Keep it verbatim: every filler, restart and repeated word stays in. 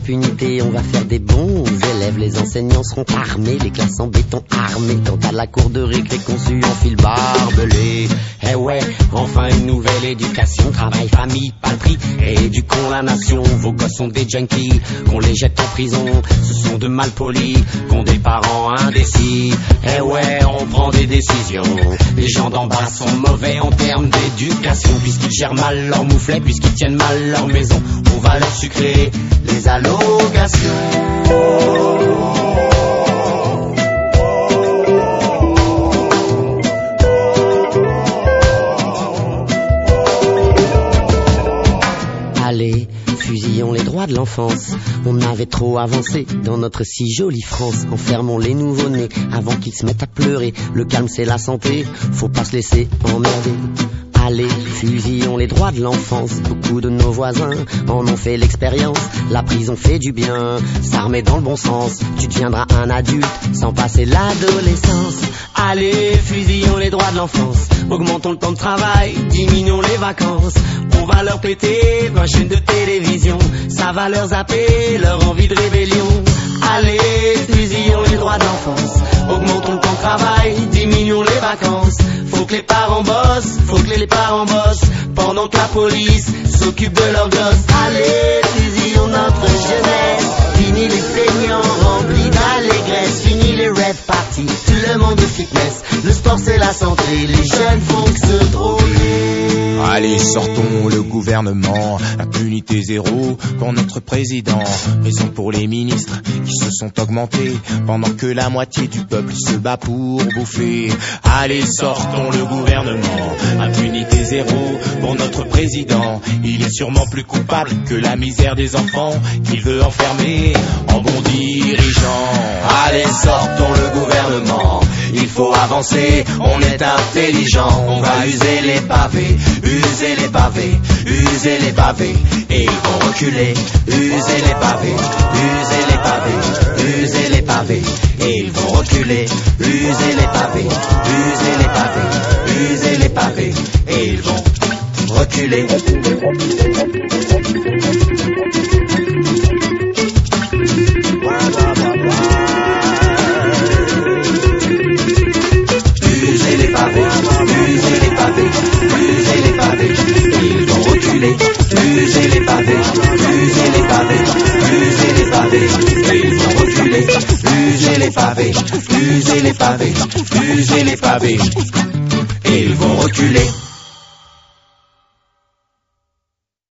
impunité, on va faire des bons élèves. Les enseignants seront armés, les classes en béton armées. Quant à la cour de récré conçue en fil barbelé. Eh ouais, enfin une nouvelle éducation. Travail, famille, patrie, éduquons la nation. Vos gosses sont des junkies, qu'on les jette en prison. Ce sont de malpolis, qu'ont des parents indécis. Eh ouais, on prend des décisions. Les gens d'en bas sont mauvais en termes d'éducation. Puisqu'ils gèrent mal leur mouflet, puisqu'ils tiennent mal leur maison, on va leur sucrer les allocations. Allez, fusillons les droits de l'enfance. On avait trop avancé dans notre si jolie France. Enfermons les nouveau-nés avant qu'ils se mettent à pleurer. Le calme c'est la santé, faut pas se laisser emmerder. Allez, fusillons les droits de l'enfance. Beaucoup de nos voisins en ont fait l'expérience. La prison fait du bien, ça remet dans le bon sens. Tu deviendras un adulte sans passer l'adolescence. Allez, fusillons les droits de l'enfance. Augmentons le temps de travail, diminuons les vacances. On va leur péter vingt chaînes de télévision. Ça va leur zapper leur envie de rébellion. Allez, fusillons les droits de l'enfance. Augmentons le temps de travail, diminuons les vacances. Faut que les parents bossent, faut que les parents bossent pendant que la police s'occupe de leurs gosses. Allez, fusillons notre jeunesse. Fini les feignants remplis d'allégresse. Fini les rave parties, tout le monde de fitness. Le sport c'est la santé, les jeunes font que se droguer. Allez, sortons le gouvernement, impunité zéro pour notre président. Raison pour les ministres qui se sont augmentés pendant que la moitié du peuple se bat pour bouffer. Allez, sortons le gouvernement, impunité zéro pour notre président. Il est sûrement plus coupable que la misère des enfants qu'il veut enfermer en bon dirigeant. Allez, sortons le gouvernement, il faut avancer, on est intelligent. On va user les pavés, user les pavés, user les pavés, et ils vont reculer. User les pavés, user les pavés, user les pavés, et ils vont reculer. User les pavés, user les pavés, user les pavés, et ils vont reculer. Usez les pavés, usez les pavés, usez les pavés, ils vont reculer. Usez les pavés, usez les pavés, usez les pavés, ils vont reculer. Usez les pavés, usez les pavés, usez les pavés, et ils vont reculer.